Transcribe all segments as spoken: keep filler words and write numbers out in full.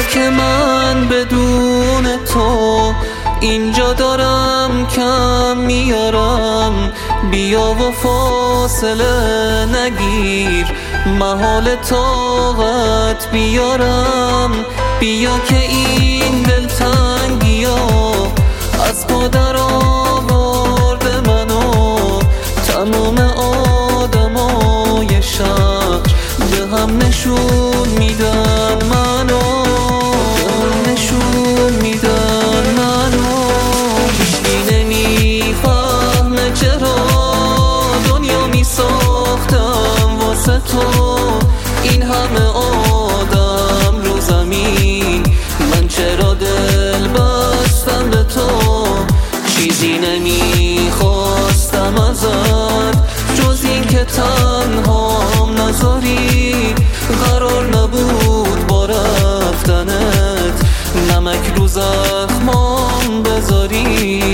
که من بدون تو اینجا دارم کم میارم. بیا و فاصله نگیر، محال طاقت بیارم. بیا که این دلتنگیا از پا در آورده منو. تمام آدمای شهر به هم نشون میدن منو، به هم نشون میدن منو. هیچکی نمیفهمه چرا دنیا میساختم واسه تو. این همه آدم رو زمین، من چرا دل بستم به تو. چیزی نمیخواستم ازت جز این که تنهام نذاری. قرار نبود با رفتنت نمک رو زخمام بذاری.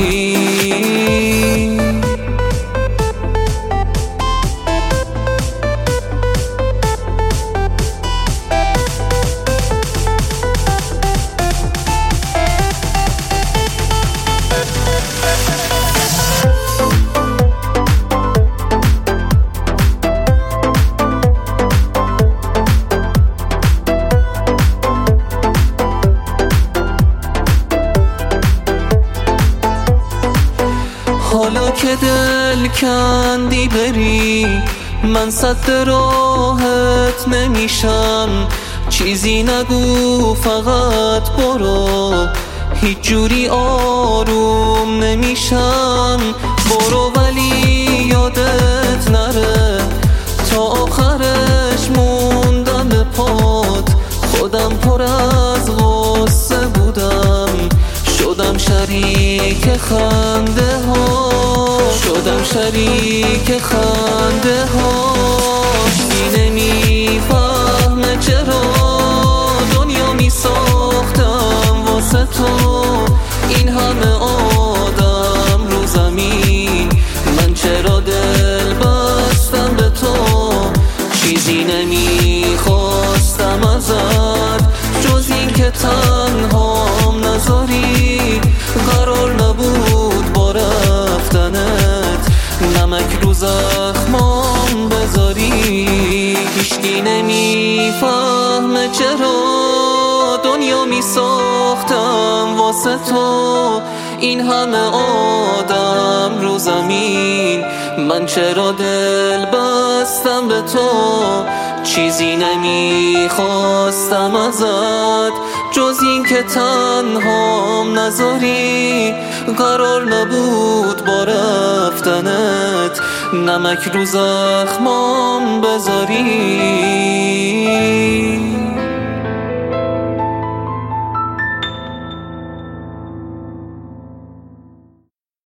حالا که دل کندی بری من صد راحت نمیشم. چیزی نگو فقط برو، هیچ جوری آروم نمیشم. برو ولی یادت نره تا آخرش موندم به پات. خودم پر از غصه بودم، شدم شریک خنده ها، شدم شریک خنده ها. هیچکی نمیفهمه چرا دنیا میساختم واسه تو. این همه آدم رو زمین، من چرا دل بستم به تو. چیزی نمیخواستم ازت جز این که تنهام نذاری. قرار نبود با رفتنت نمک رو زخمام بذاری. هیچکی نمیفهمه چرا دنیا میساختم واسه تو. این همه آدم رو زمین، من چرا دل بستم به تو. چیزی نمیخواستم ازت جز این که تنهام نذاری. قرار نبود با رفتنت نمک رو زخمام بذاری.